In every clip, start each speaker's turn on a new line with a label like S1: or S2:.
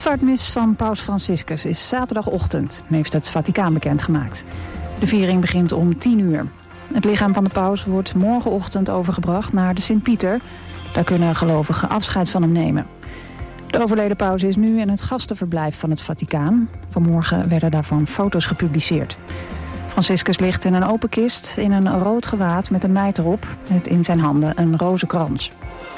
S1: opstartmis van paus Franciscus is zaterdagochtend, heeft het Vaticaan bekendgemaakt. De viering begint om 10:00. Het lichaam van de paus wordt morgenochtend overgebracht naar de Sint-Pieter. Daar kunnen gelovigen afscheid van hem nemen. De overleden paus is nu in het gastenverblijf van het Vaticaan. Vanmorgen werden daarvan foto's gepubliceerd. Franciscus ligt in een open kist in een rood gewaad met een meid erop, met in zijn handen een rozenkrans.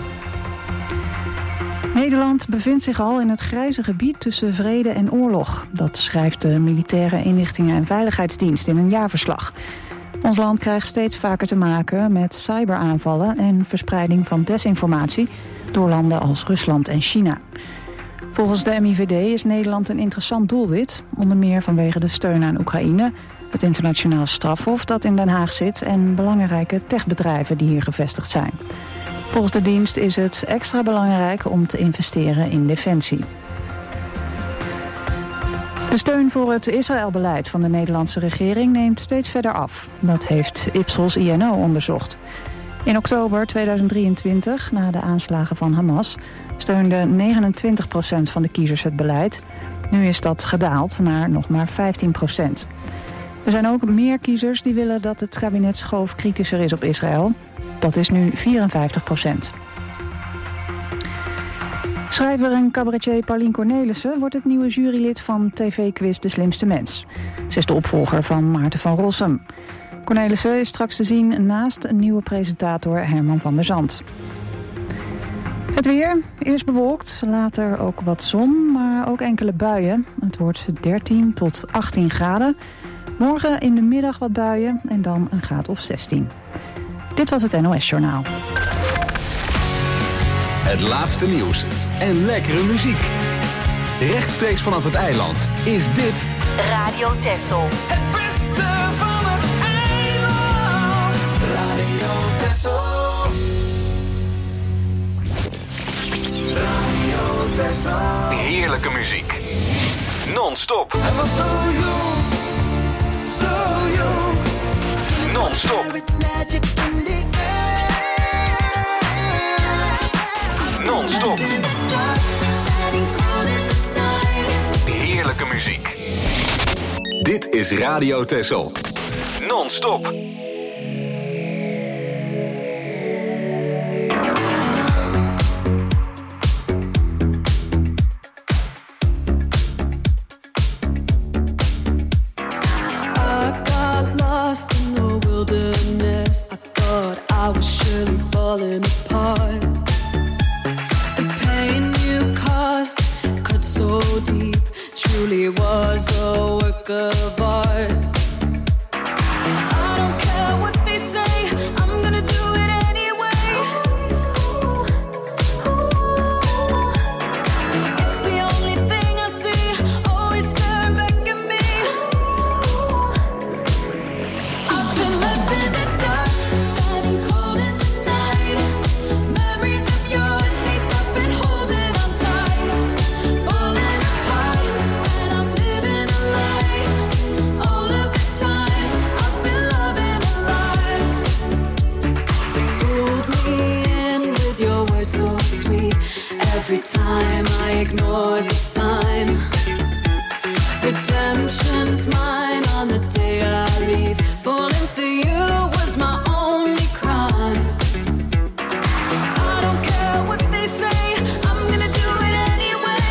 S1: Nederland bevindt zich al in het grijze gebied tussen vrede en oorlog. Dat schrijft de Militaire Inlichtingen en Veiligheidsdienst in een jaarverslag. Ons land krijgt steeds vaker te maken met cyberaanvallen en verspreiding van desinformatie door landen als Rusland en China. Volgens de MIVD is Nederland een interessant doelwit, onder meer vanwege de steun aan Oekraïne, het internationaal strafhof dat in Den Haag zit en belangrijke techbedrijven die hier gevestigd zijn. Volgens de dienst is het extra belangrijk om te investeren in defensie. De steun voor het Israëlbeleid van de Nederlandse regering neemt steeds verder af. Dat heeft Ipsos INO onderzocht. In oktober 2023, na de aanslagen van Hamas, steunde 29% van de kiezers het beleid. Nu is dat gedaald naar nog maar 15%. Er zijn ook meer kiezers die willen dat het kabinet Schoof kritischer is op Israël. Dat is nu 54%. Schrijver en cabaretier Paulien Cornelissen wordt het nieuwe jurylid van tv-quiz De Slimste Mens. Ze is de opvolger van Maarten van Rossum. Cornelissen is straks te zien naast een nieuwe presentator Herman van der Zand. Het weer, eerst bewolkt, later ook wat zon, maar ook enkele buien. Het wordt 13 tot 18 graden. Morgen in de middag wat buien en dan een graad of 16. Dit was het NOS Journaal.
S2: Het laatste nieuws en lekkere muziek. Rechtstreeks vanaf het eiland is dit
S3: Radio Texel.
S4: Het beste van het eiland. Radio Texel. Radio Texel.
S2: heerlijke muziek. Non-stop.
S4: I was so young, so young.
S2: Non-stop. Non-stop. Heerlijke muziek. Dit is Radio Texel. Non-stop.
S5: I was surely falling apart. The pain you caused cut so deep, truly was a work of art. I don't care what they say, I'm gonna do it anyway. It's the only thing I see, always staring back at me. I've been left in the dark. Every time I ignore the sign, redemption's mine on the day I leave. Falling for you was my only crime. I don't care what they say, I'm gonna do it anyway.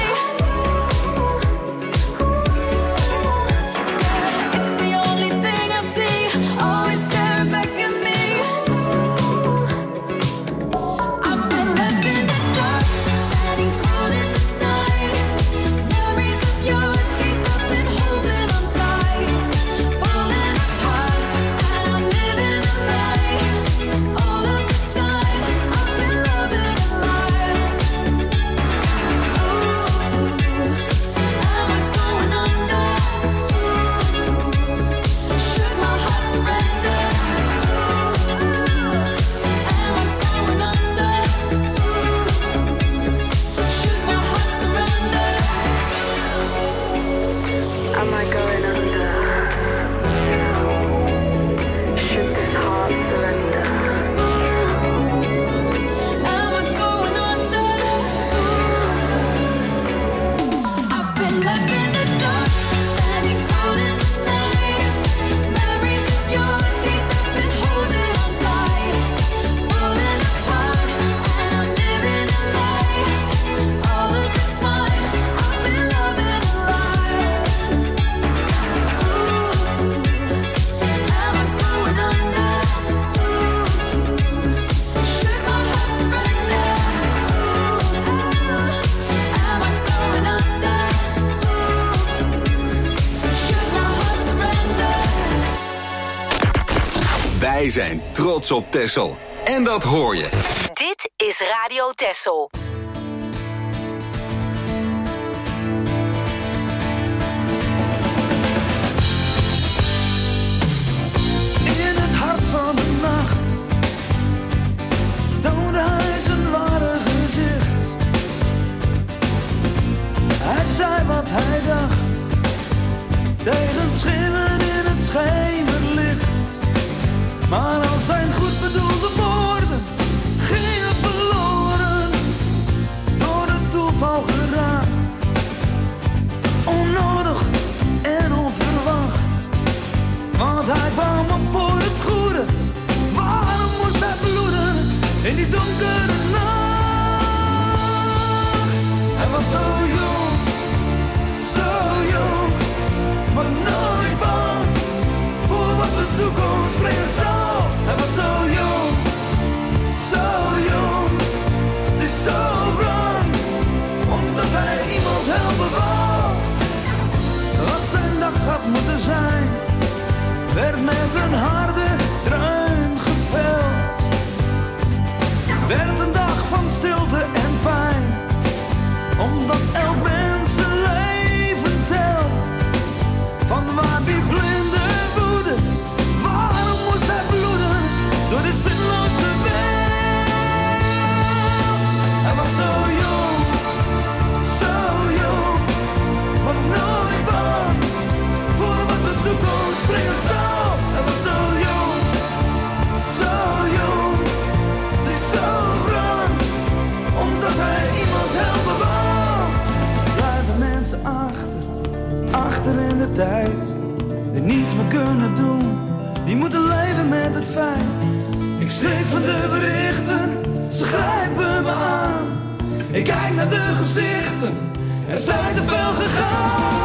S5: It's the only thing I see, always staring back at me. I've been left in the dark. Memories of your taste, I've been holding on tight.
S2: Wij zijn trots op Texel. En dat hoor je.
S3: Dit is Radio Texel.
S4: In het hart van de nacht toonde hij zijn ware gezicht. Hij zei wat hij dacht, tegen schimmen in het schemerlicht. Maar al zijn goed bedoelde woorden gingen verloren, door het toeval geraakt. Onnodig en onverwacht, want hij kwam op voor het goede. Waarom moest hij bloeden in die donkere nacht? Hij was zo jong, maar nooit bang voor wat de toekomst brengen zou. Hij was zo jong, het is zo wrang, omdat hij iemand helpen wou. Wat zijn dag had moeten zijn, werd met een harde dreun geveld. Werd een dag van stilte en pijn, omdat elk mens zijn leven telt. Van waar die blinde woede, waarom moest hij bloeden door dit zinloze wereld? Hij was zo jong, maar nooit bang voor wat de toekomst brengen zou. Hij was zo jong, het is zo wrang, omdat hij iemand helpen wou. Blijven mensen achter in de tijd, die niets meer kunnen doen, die moeten leven met het feit. Ik schrik van de berichten, ze grijpen me aan. Ik kijk naar de gezichten, er zijn te veel gegaan.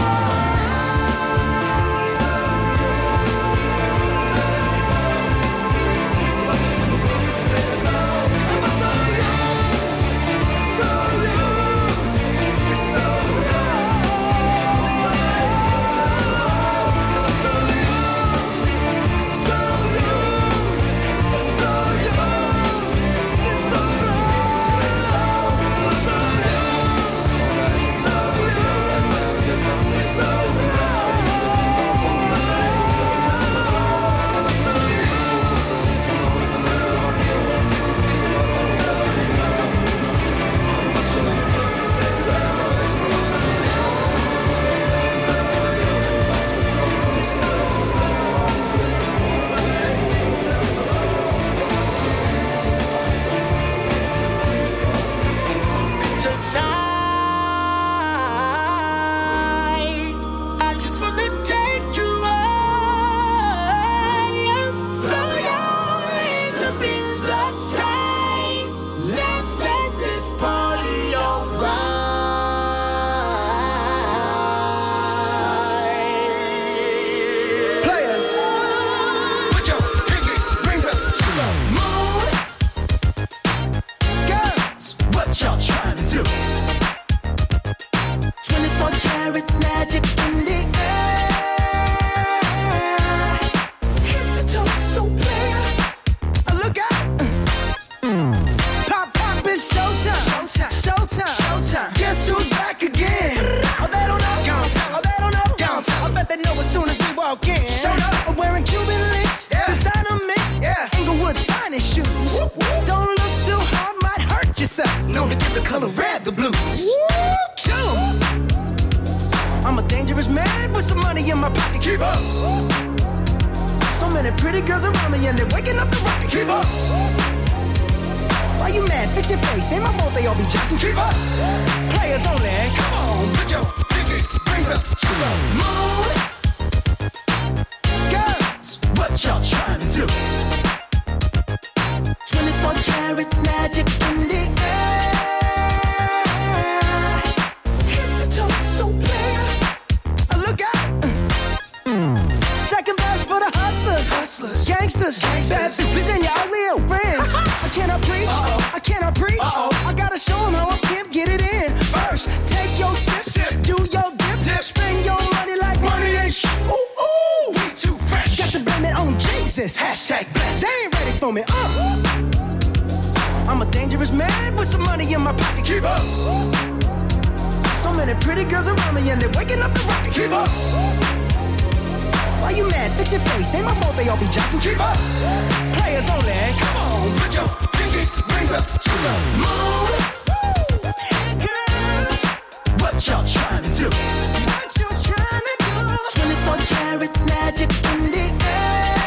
S4: Gangsters, bad bitches, and your ugly friends. I cannot preach, I gotta show them how I pimp get it in. First, take your sip, do your dip, spend your money like money ain't shit. Ooh, we too fresh. Got to blame it on Jesus. Hashtag blessed.
S6: They ain't ready for me. I'm a dangerous man with some money in my pocket. Keep up. So many pretty girls around me and they're waking up the rocket. Keep up. Why you mad? Fix your face. Ain't my fault they all be jocking. Keep up. Players only. Come on, put your pinky rings up to the moon. Girls, what y'all trying to do? What you trying to do? 24 karat magic in the air.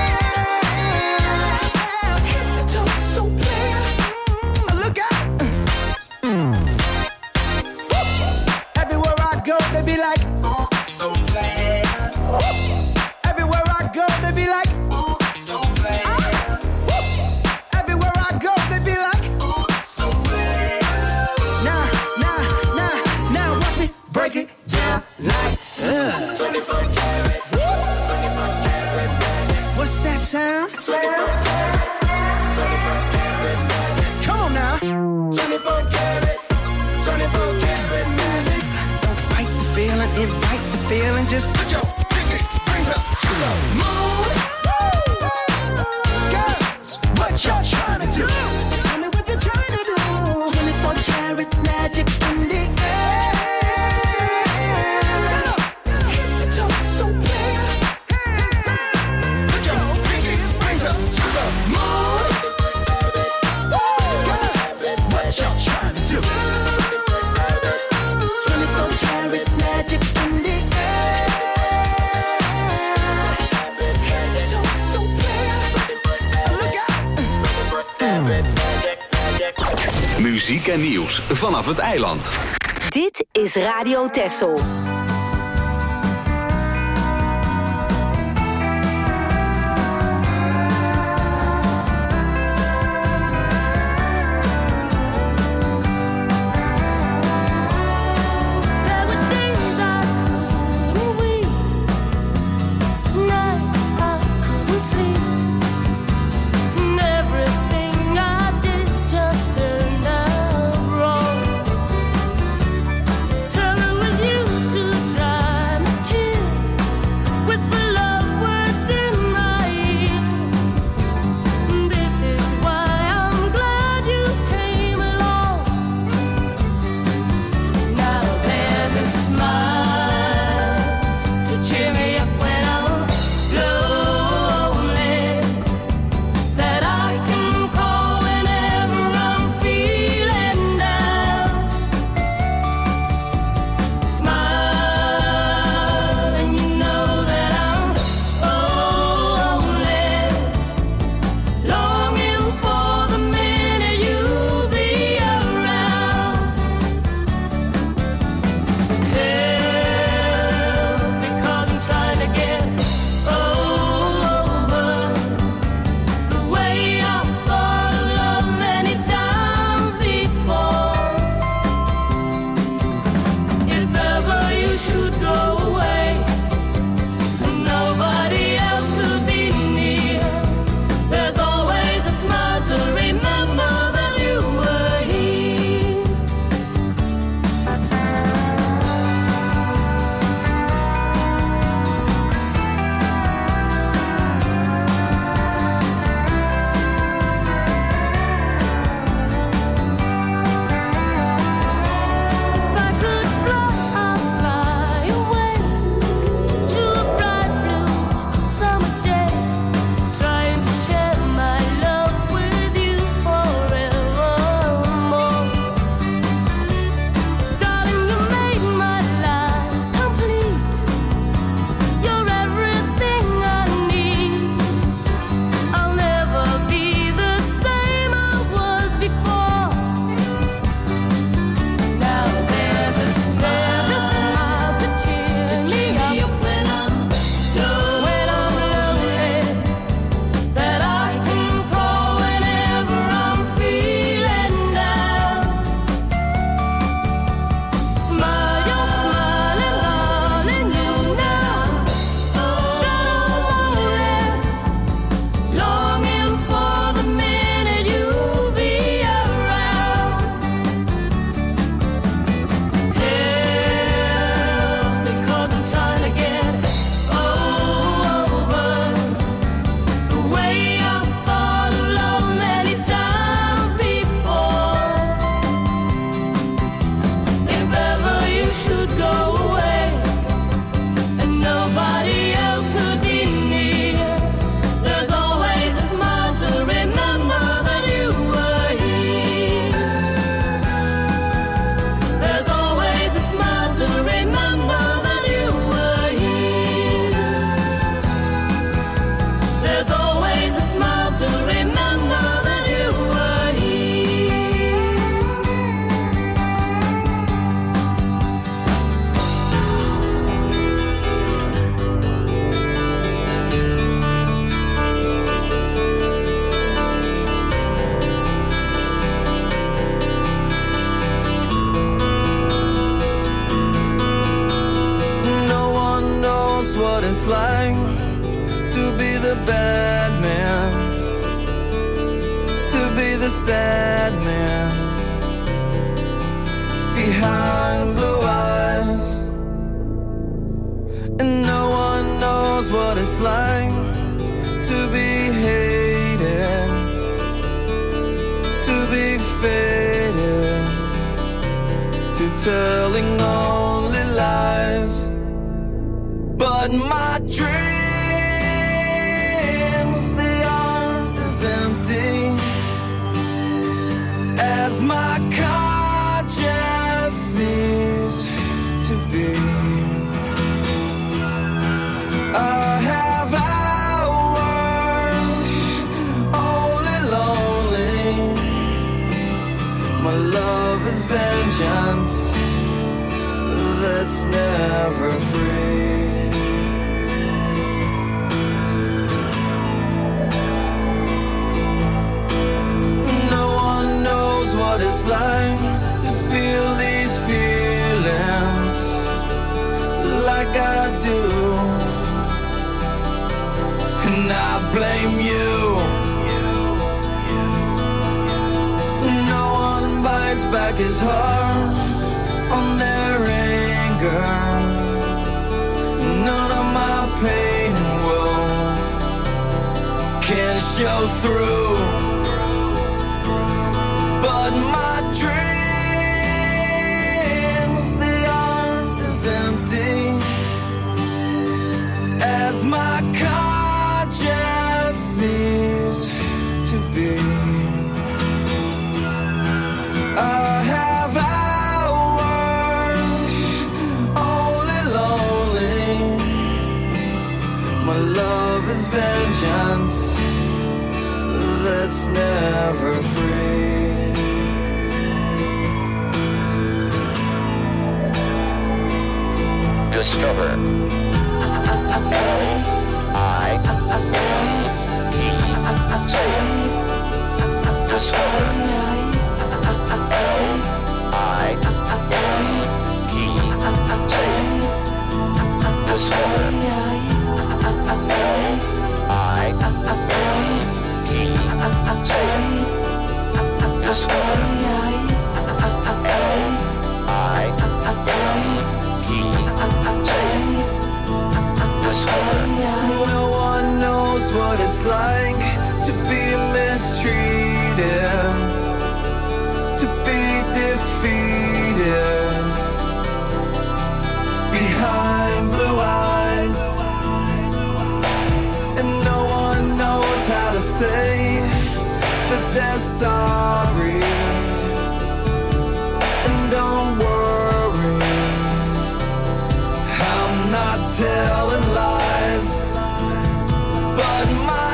S6: Head to toe, so clear. Look out. Everywhere I go, they be like, oh, so bad. Everywhere I go, they be like, oh, so bad. Everywhere I go, they be like, oh, so bad. Now, watch me break it down like 24 karat, 24 karat magic. What's that sound? 24 karat magic. Come on now. 24 karat, 24 karat magic. Don't fight the feeling, invite the feeling. Just put your pinky rings up to the moon. Girls, what y'all trying to do? Tell me what you're trying to do. 24 karat magic in the air. Head to toe, so clear. Put your pinky rings up to the moon. Girls, what y'all trying to do? 24 karat magic in the air. Head to toe, so clear. Look out.
S2: Muziek en nieuws vanaf het eiland.
S3: Dit is Radio Texel.
S5: There were days I couldn't weep, nights I couldn't sleep, and everything I did just turned out wrong. Till it was you to
S4: it's like to be the bad man, to be the sad man behind blue eyes. And no one knows what it's like to be hated, to be faded, to telling only lies. But my dreams, they aren't as empty as my conscience seems to be. I have hours only lonely. My love is vengeance that's never free. No one knows what it's like to feel these feelings like I do. And I blame you. No one bites back his heart on their anger. None of my pain can show through. But my dreams, they aren't as empty as my conscience seems to be. I have hours only lonely. My love is vengeance that's never free.
S7: Discover
S4: No one knows what it's like to be mistreated, to be defeated behind blue eyes. And no one knows how to say that they're sorry. And don't worry, I'm not telling lies. But my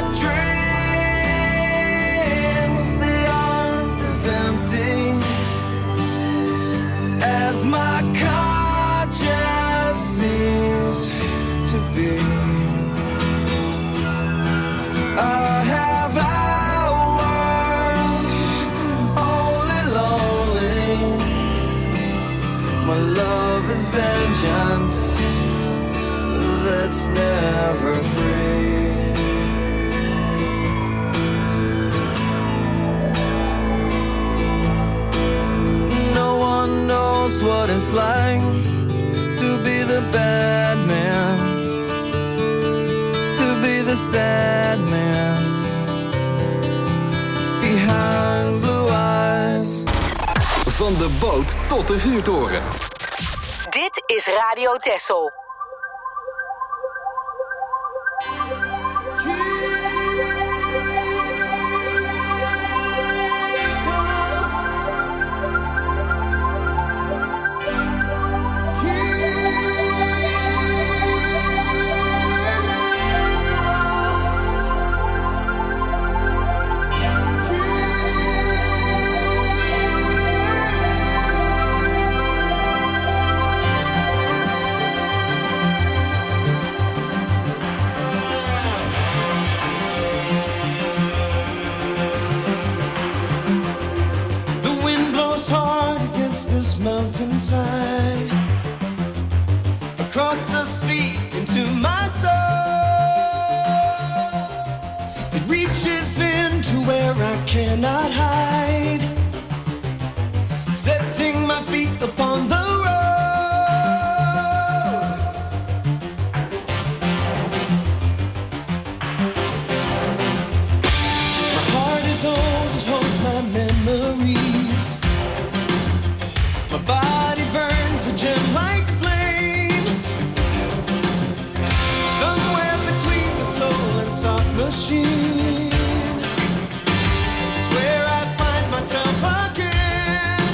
S4: dreams, they aren't as empty as my conscience seems to be. I have hours only lonely. My love is vengeance that's never free. No one knows what it's like to be the bad man, to be the sad man behind blue eyes.
S2: Van de boot tot de vuurtoren.
S3: Dit is Radio Texel.
S4: Across the sea into my soul. It reaches into where I cannot hide, setting my feet upon the road. My heart is old, it holds my memories. My body burns a gem like flame, somewhere between the soul and soft machine. It's where I find myself again.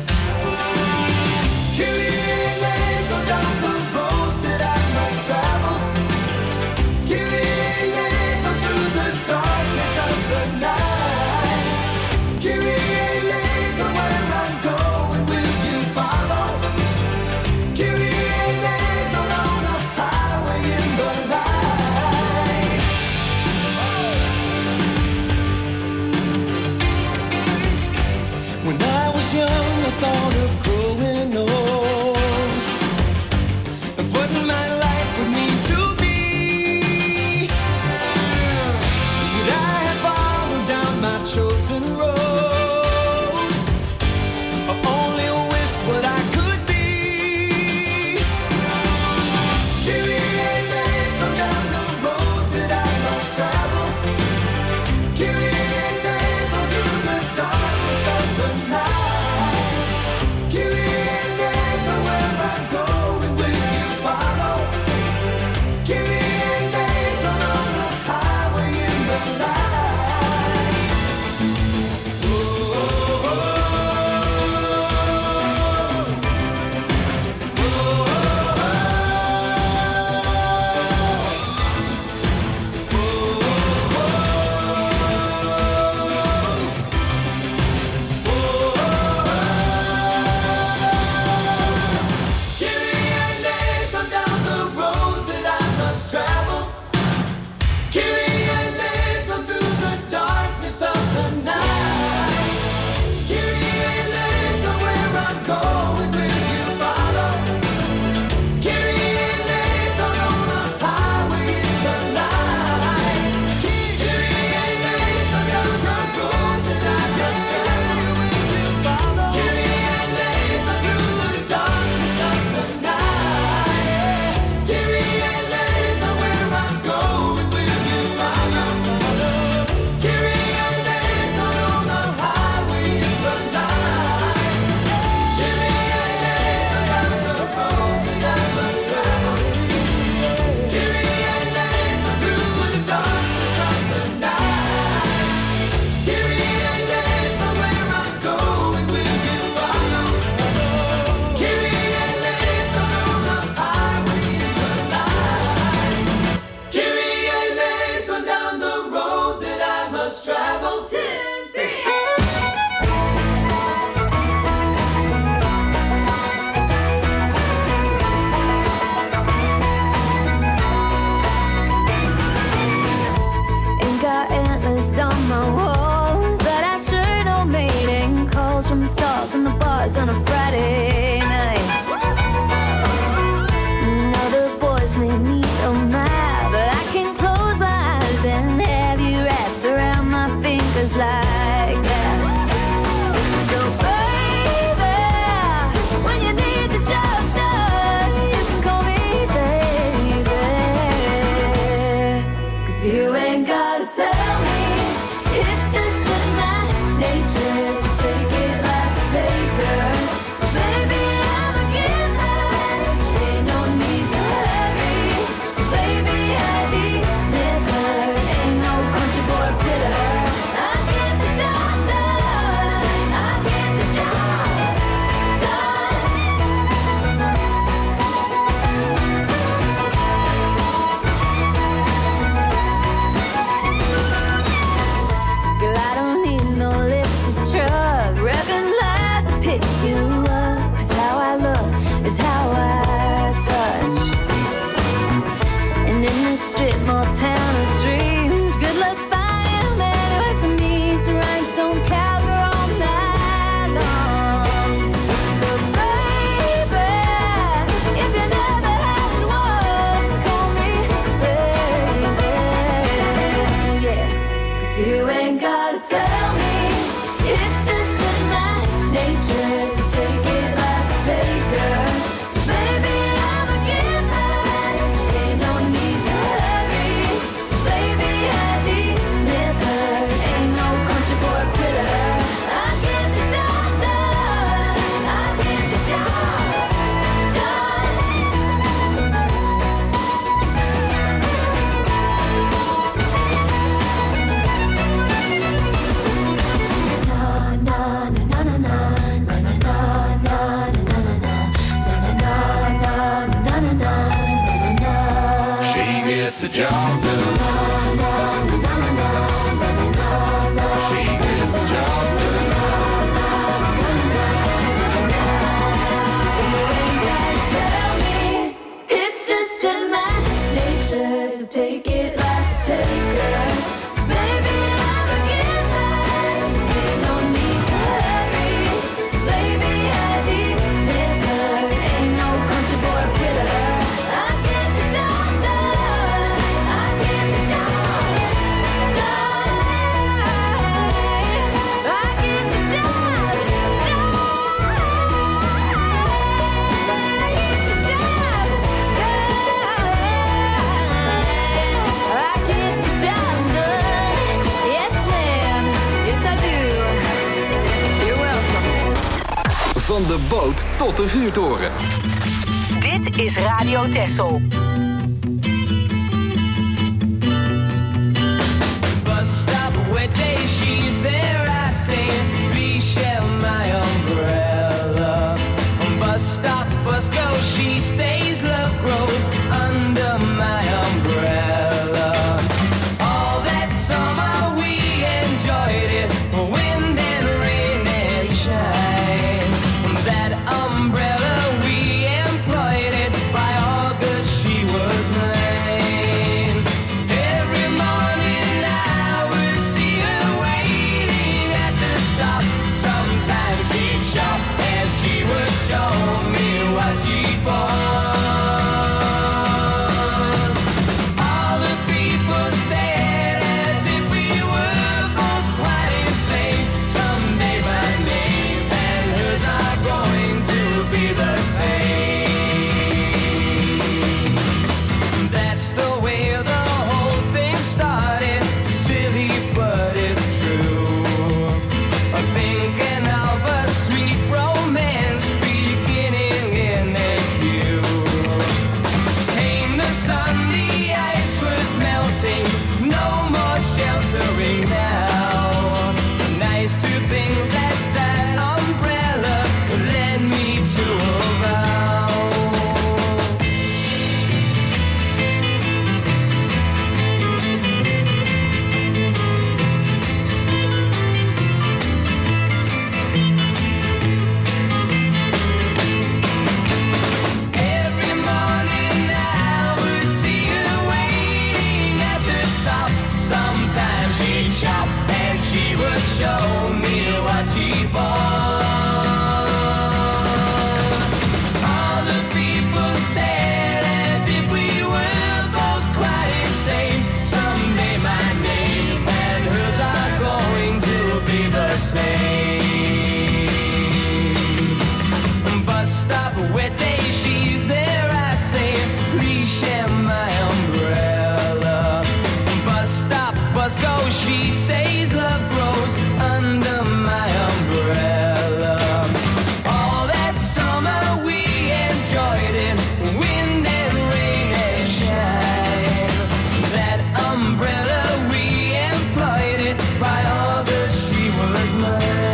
S4: Kyrie eleison, down the road that I must travel. Kyrie eleison, through the darkness of the night. Kyrie eleison, where I'm going, will you follow? Kyrie eleison, on a highway in the light. When I was young, I thought of growing old, of what my life would need to be. But I have followed down my chosen road. I only wished what I could be. Kyrie eleison, down the road that I must travel. Kyrie eleison, through the darkness of the night. Kyrie eleison, where I'm going, will you follow?
S7: gets the job done. She gets the job done.
S5: So you ain't gotta tell me, it's just in my nature. So take it like a taker. 'Cause baby, I'm a giver. Ain't no need to hurry. 'Cause baby, I deliver. Ain't no country boy quitter. I get the job done. I get the job done. I get the job done. I get the job done. I get the job done. Yes, ma'am. Yes, I do. You're welcome.
S2: Van de boot tot de vuurtoren.
S3: Dit is Radio Texel.
S4: Bus stop, wet day, she's there, I say, please share my umbrella. Bus stop, bus goes, she stays, love grows under my umbrella. All that summer we enjoyed it, wind and rain and shine. That umbrella we employed it, by August she was mine. Every morning I would see her waiting at the stop. Sometimes she'd shop and she would show me what she bought. All the people stared as if we were both quite insane. Someday my name and hers are going to be the same. That's the way the whole thing started. Silly, but it's true. I'm thinking of a sweet romance beginning in a queue. Came the sun, the ice was melting. No more sheltering now. Nice to think that that umbrella led me to a vow. Every morning I would see her waiting at the stop. Sometimes she'd shop and she would show me what she bought. All the people stared as if we were both quite insane. Someday my name and hers are going to be the same. Bus stop, wet day, she's there, I say, please share my umbrella. Bus stop, bus goes, she stays, love grows under my umbrella. All that summer we enjoyed it, wind and rain and shine. That umbrella we employed it, by August she was mine.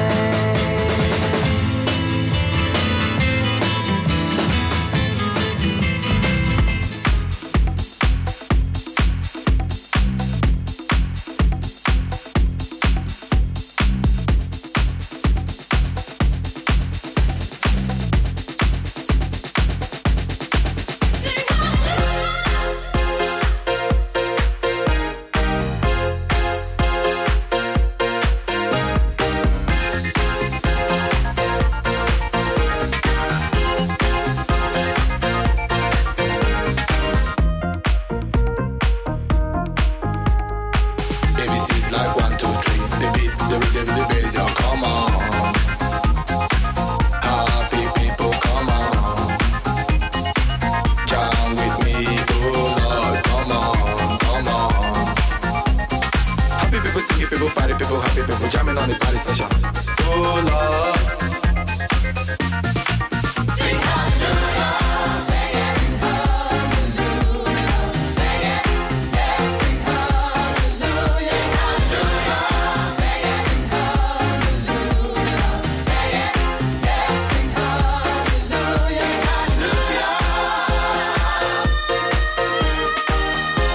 S7: ABC's like 1, 2, 3. The beat, the rhythm, the bass, yo, come on. Happy people, come on. Jam with me, oh Lord, come on, come on. Happy people, singing people, party people, happy people, jamming on the party session. Oh Lord. Sing hallelujah, say it. Sing hallelujah, say it. Yeah, sing hallelujah. Sing hallelujah, say it. Sing hallelujah, say it. Yeah, sing hallelujah. Sing hallelujah.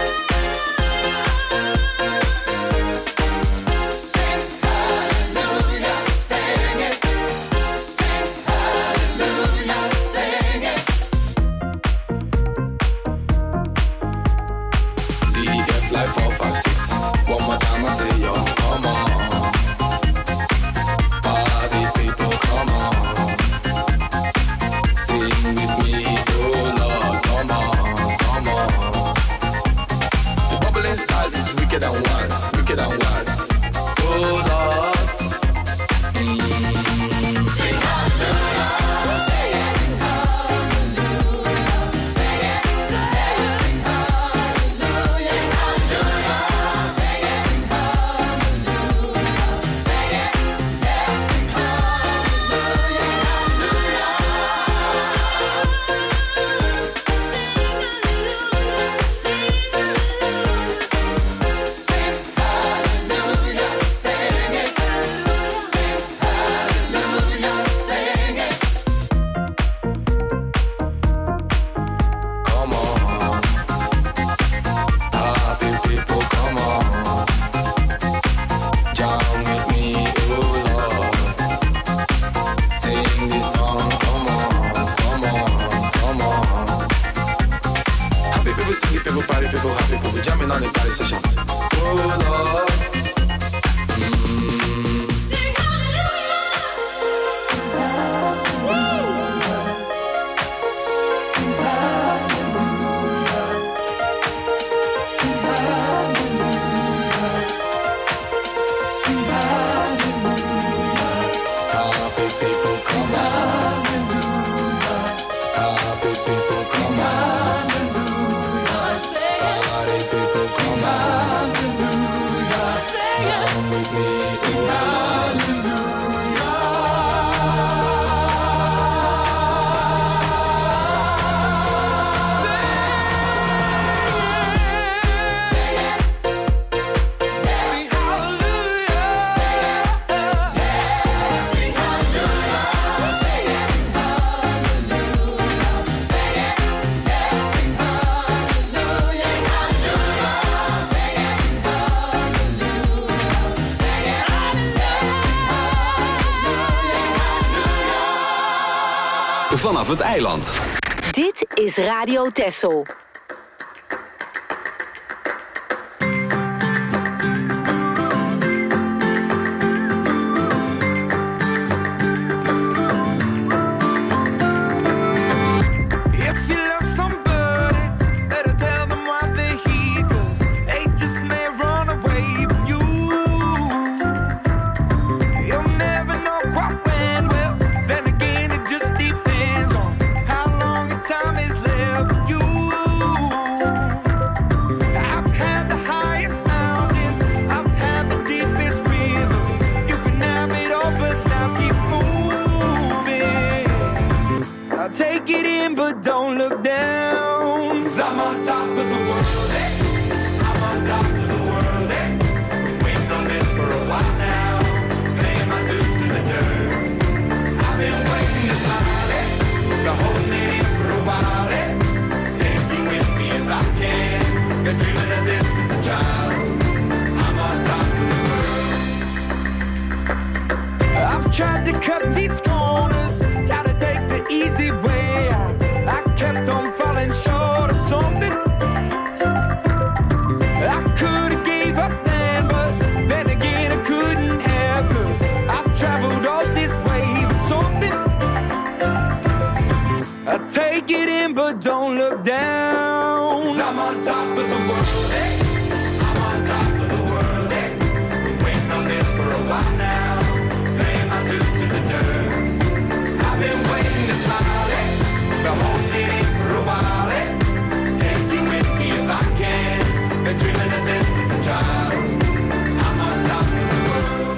S7: party people, happy people. We jamming on the party session. Oh Lord.
S5: Sing hallelujah. Sing hallelujah. Sing hallelujah. Sing hallelujah. Sing hallelujah.
S7: Happy people, come on. Happy people, come on. Party people, come on. Down with me,
S2: Vanaf het eiland.
S3: Dit is Radio Texel.
S4: Tried to cut these corners, tried to take the easy way out. I kept on falling short of something. I could have gave up then, but then again I couldn't have, 'cause I've traveled all this way for something. I take it in, but don't look down. 'Cause I'm on top of the world, hey. I'm on top of the world, hey. Been waiting on this for a while now. I've been waiting to smile, eh? Been holding it for a while, eh? Take you with me if I can. Been dreaming of this since a child. I'm on top of the world.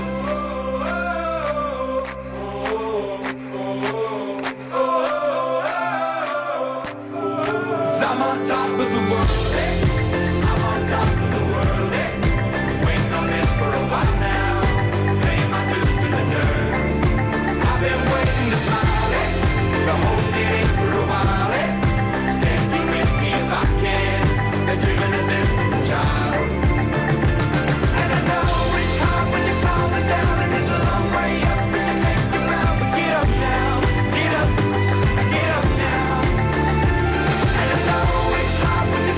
S4: I'm on top of the world, eh? I'm on top of the world, eh? Been waiting on this for a while now. Paying my dues to the dirt. I've been waiting to smile, eh? Been holding it for a while, eh? Take you with me if I can. Been dreaming of this since a child. And I know it's hard when you're falling down, and it's a long way up when you make it round. But get up now, get up now. And I know it's hard when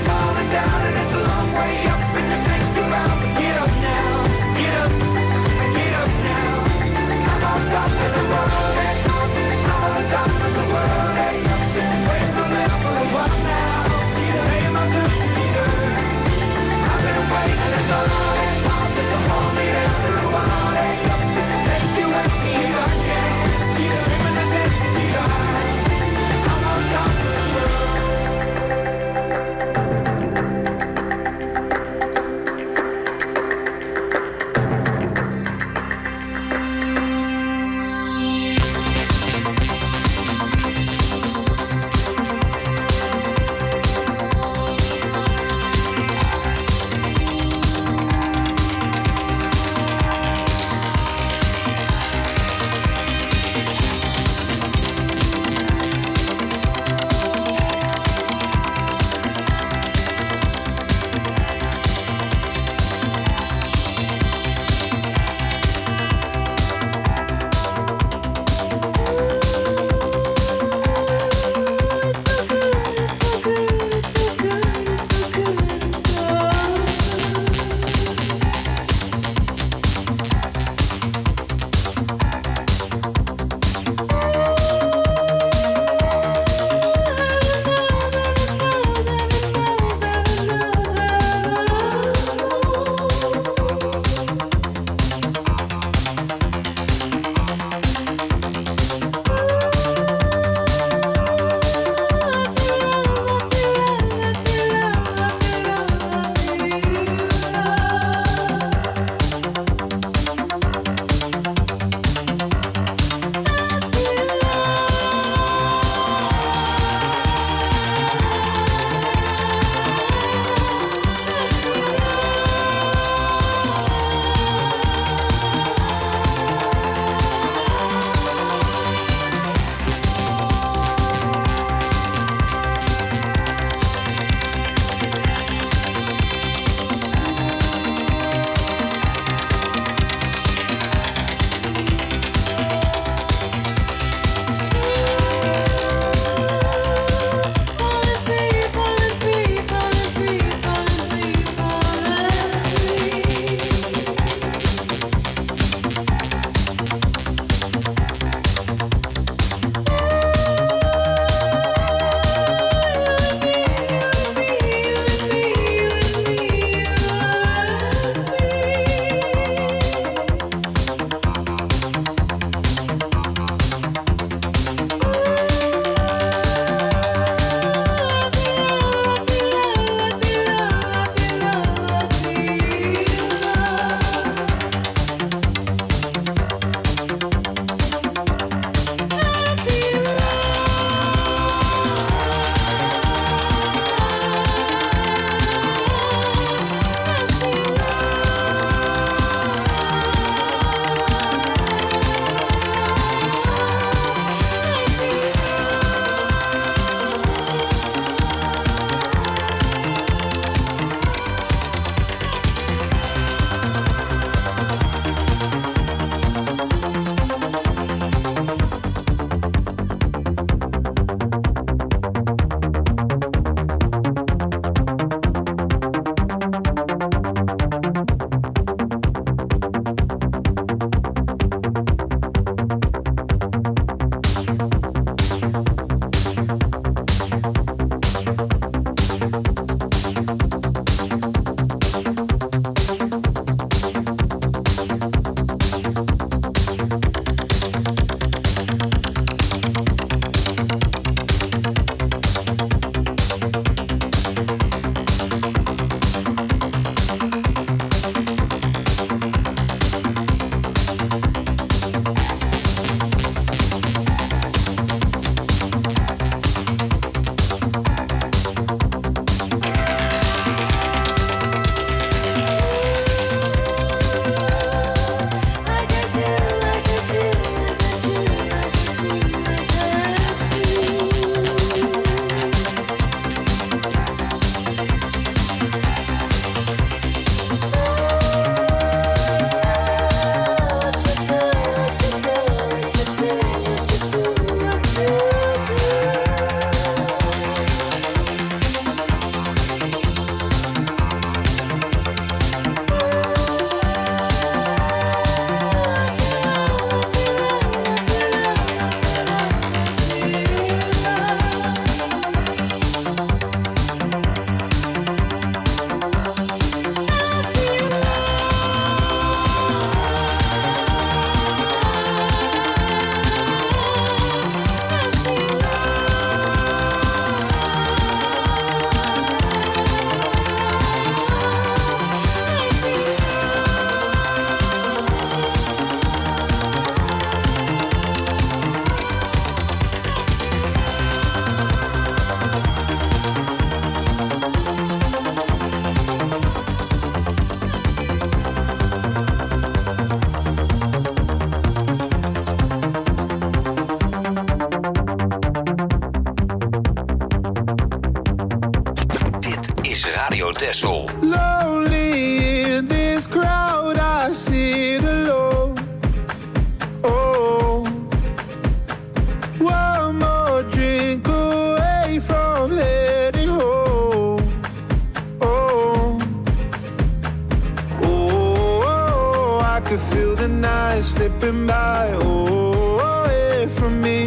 S2: is Radio Texel.
S4: Lonely in this crowd, I sit alone. Oh, one more drink away from heading home. Oh, oh, I could feel the night slipping by. Oh, away from me.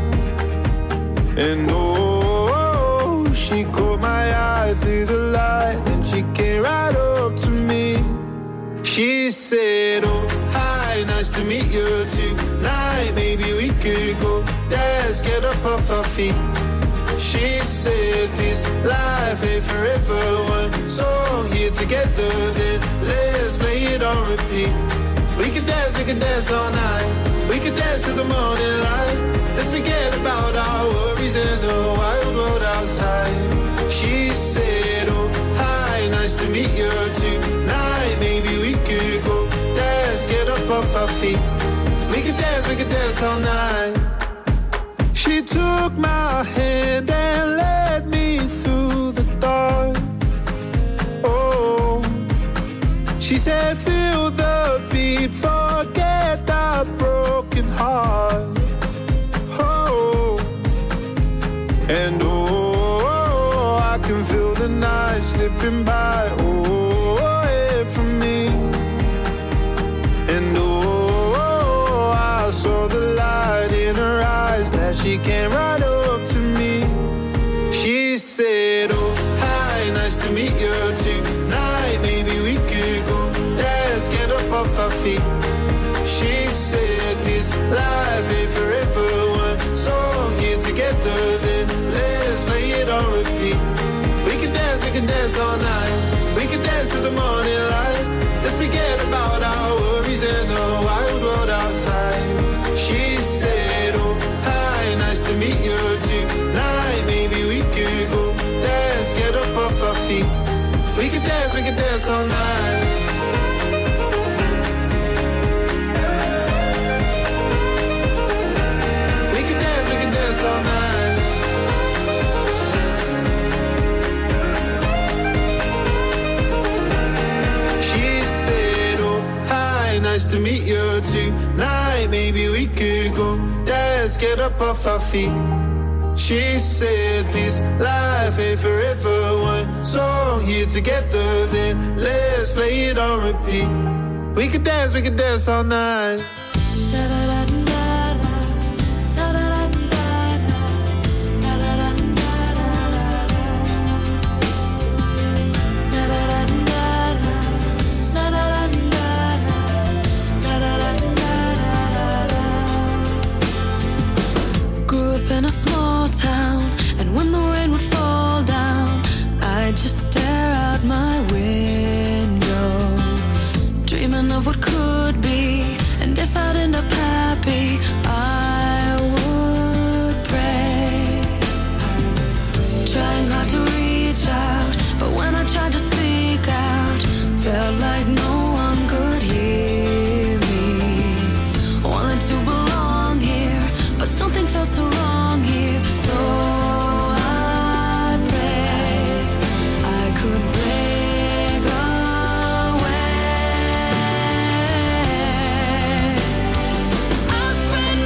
S4: And oh, she caught my eye through the light, and she came right up to me. She said, oh, hi, nice to meet you tonight. Maybe we could go dance, get up off our feet. She said, this life ain't forever. One song here together, then let's play it on repeat. We can dance all night. We can dance till the morning light. Let's forget about our worries and the wild world outside. She said, oh, hi, nice to meet you tonight. Maybe we could go dance, get up off our feet. We could dance all night. She took my hand and led me through the dark. Oh, she said, feel the beat, forget our broken heart. Oh, and oh, I can feel the night slipping by. Oh, away from me. And oh, I saw the light in her eyes, glad she came right up to me. She said, oh, hi, nice to meet you tonight. Maybe we could go dance, get up off our feet. She said, this life ain't forever. One song here together, then let's play it on repeat. We can dance all night. We can dance till the morning light. Let's forget about our worries and the wild world outside. She said, oh, hi, nice to meet you tonight. Maybe we could go dance, get up off our feet. We can dance all night. We can dance all night. She said, oh, hi, nice to meet you tonight. Maybe we could go dance, get up off our feet. She said, this life ain't forever. One song here together, then let's play it on repeat. We could dance all night.
S5: In a small town, and when the rain would fall down, I'd just stare out my window, dreaming of what could be. And if I'd end up happy, I would pray, trying hard to reach out, but when I tried to speak out, felt like no one could hear me. Wanted to belong here, but something felt so wrong. So I pray I could break away. I spread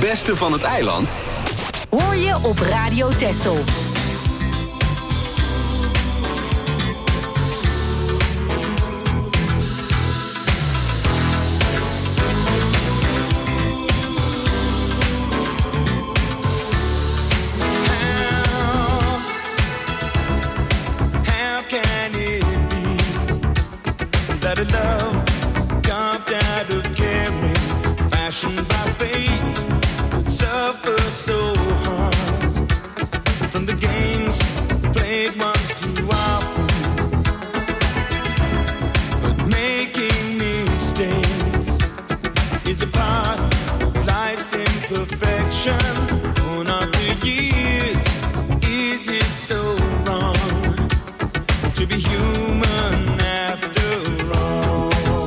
S2: beste van het eiland
S3: hoor je op Radio Texel.
S4: A love carved out of caring, fashioned by fate, suffer so hard from the games played once too often. But making mistakes is a part of life's imperfections. Born after years, is it so wrong to be human after all?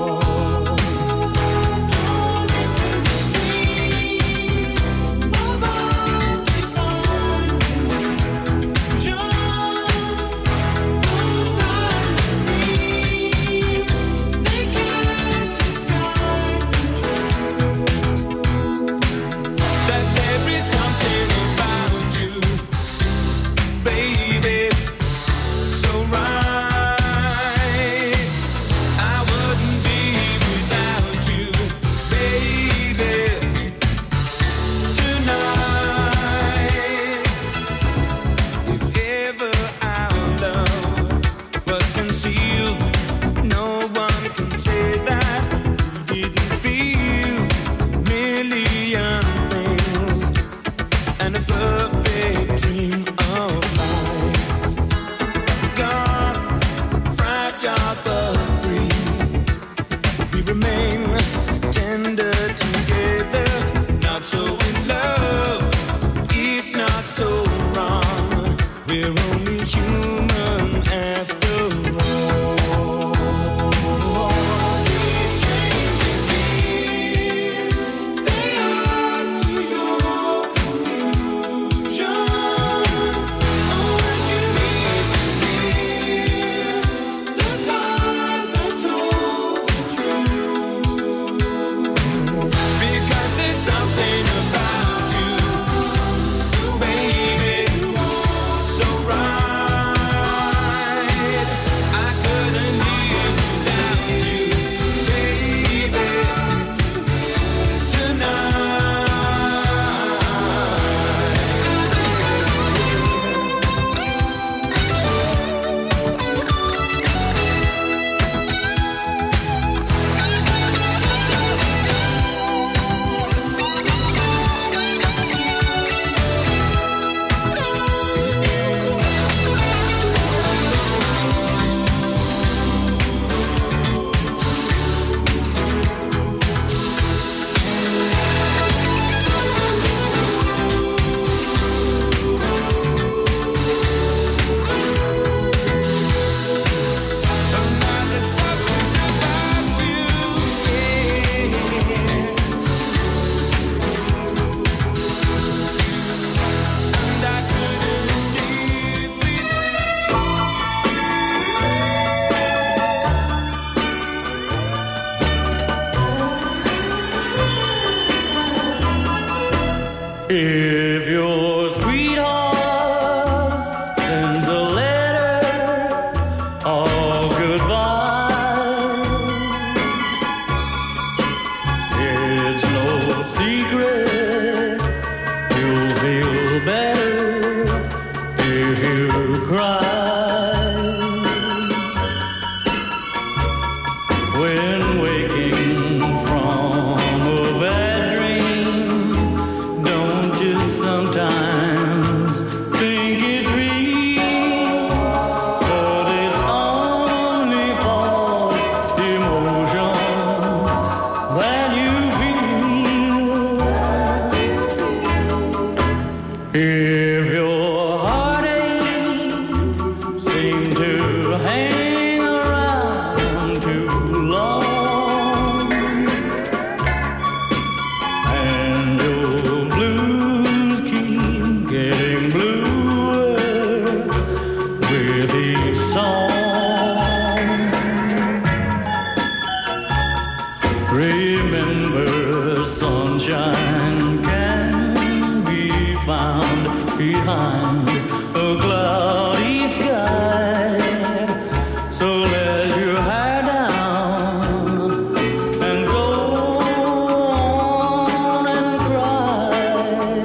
S8: If your sweetheart sends a letter of goodbye, it's no secret you'll feel better if you cry. When waking from a bed dream, don't you sometimes think it's real? But it's only false emotion that you feel. If your heartaches seem to hang around too long, and your blues keep getting bluer with each song, remember sunshine can found behind a cloudy sky. So let your hair down and go on and cry.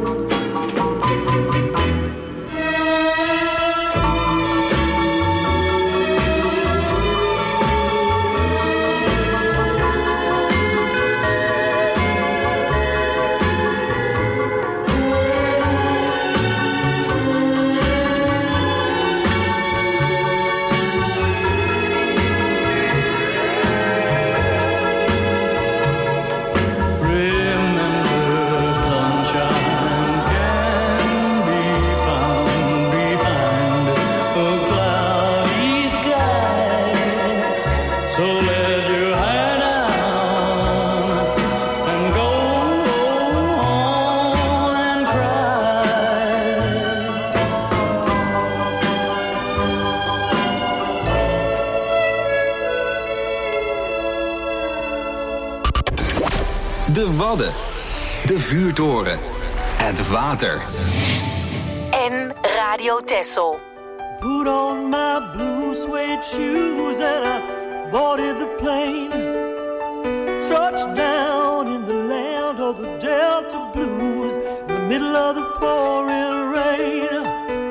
S2: De Wadden, de vuurtoren, het water.
S3: En Radio Texel.
S4: Put on my blue suede shoes and I boarded the plane. Touchdown in the land of the Delta Blues, in the middle of the pouring rain.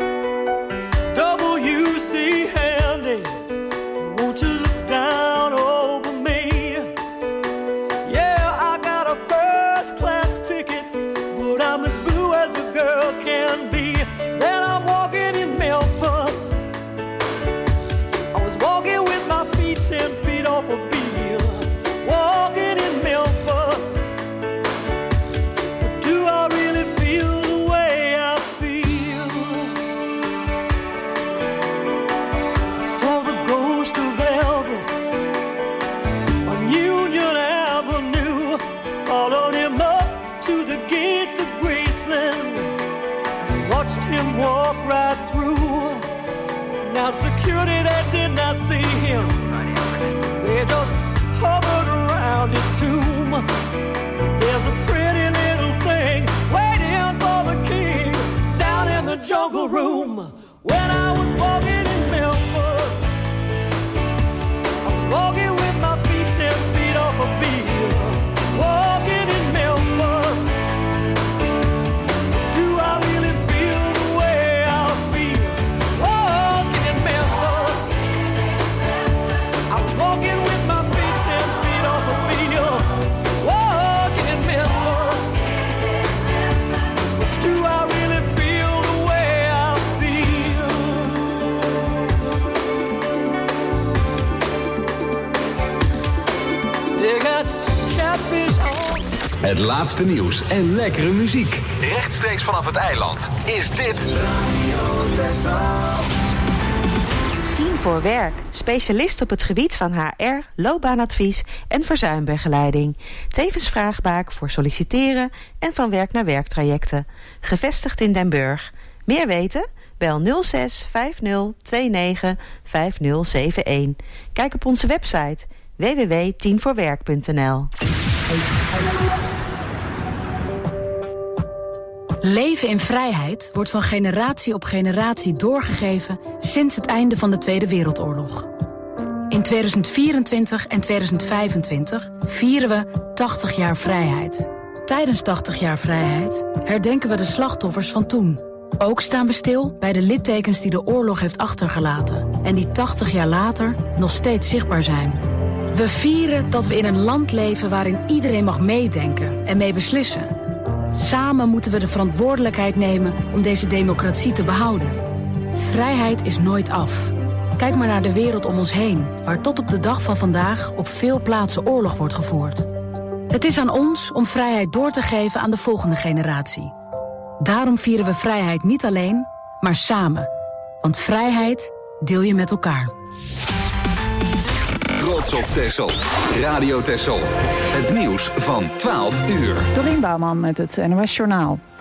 S4: W.C. Handy, won't you look down over me? Yeah, I got a first class ticket, but I'm as blue as a girl can be. Then I'm walking in Memphis. I was walking with my feet 10 feet off a beam. Walking in Memphis. But do I really feel the way I feel? I saw the ghost of Elvis on Union Avenue. Followed him up to the gates of Graceland. Watched him walk right through. Now security, they did not see him. They just hovered around his tomb. There's a pretty little thing waiting for the king down in the jungle room. When I was walking in Memphis, I was walking with my feet 10 feet off a beam. Walking in Memphis. Do I really feel the way I feel? Walking in Memphis. I was walking with my feet 10 feet off a beam. Walking in Memphis. Do I really feel the way I feel? They got catfish on.
S2: Het laatste nieuws en lekkere muziek. Rechtstreeks vanaf het eiland is dit...
S9: 10 voor werk. Specialist op het gebied van HR, loopbaanadvies en verzuimbegeleiding. Tevens vraagbaak voor solliciteren en van werk naar werktrajecten. Gevestigd in Den Burg. Meer weten? Bel 06 50 29 5071. Kijk op onze website www.10voorwerk.nl.
S10: Leven in vrijheid wordt van generatie op generatie doorgegeven sinds het einde van de Tweede Wereldoorlog. In 2024 en 2025 vieren we 80 jaar vrijheid. Tijdens 80 jaar vrijheid herdenken we de slachtoffers van toen. Ook staan we stil bij de littekens die de oorlog heeft achtergelaten en die 80 jaar later nog steeds zichtbaar zijn. We vieren dat we in een land leven waarin iedereen mag meedenken en mee beslissen. Samen moeten we de verantwoordelijkheid nemen om deze democratie te behouden. Vrijheid is nooit af. Kijk maar naar de wereld om ons heen, waar tot op de dag van vandaag op veel plaatsen oorlog wordt gevoerd. Het is aan ons om vrijheid door te geven aan de volgende generatie. Daarom vieren we vrijheid niet alleen, maar samen. Want vrijheid deel je met elkaar.
S2: Trots op Texel. Radio Texel. Het nieuws van 12 uur.
S1: Dorien Bouwman met het NOS Journaal.